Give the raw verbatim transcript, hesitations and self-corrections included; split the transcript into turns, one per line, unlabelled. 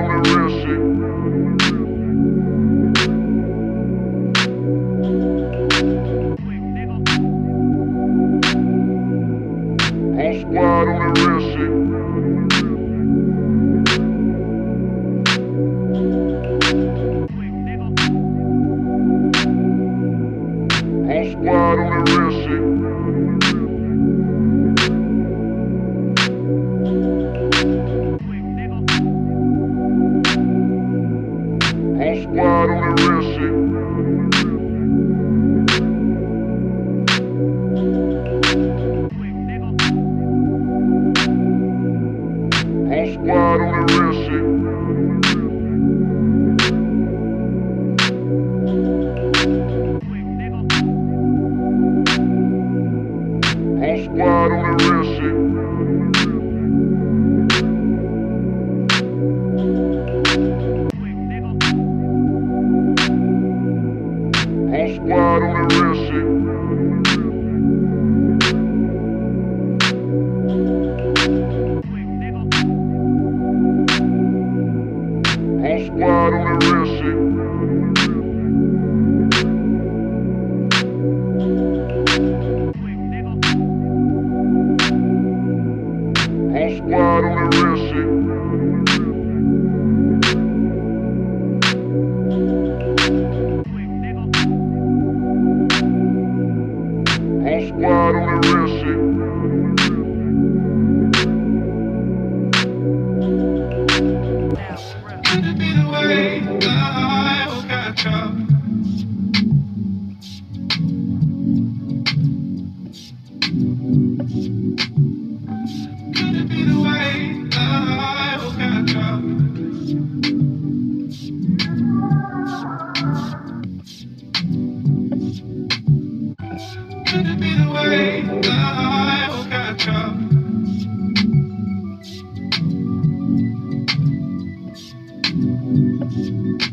on the real shit. Whole squad on the real shit. Whole squad on the real shit. Whole squad on the real shit. Whole squad on the real shit. Whole squad on the real shit. Whole squad on the real shit. Whole squad on the real shit. Whole squad on the real shit. Whole squad on the real shit.
Could it be the way life got you? Could it be the way life got you? Could it be the way life got you? Thank you.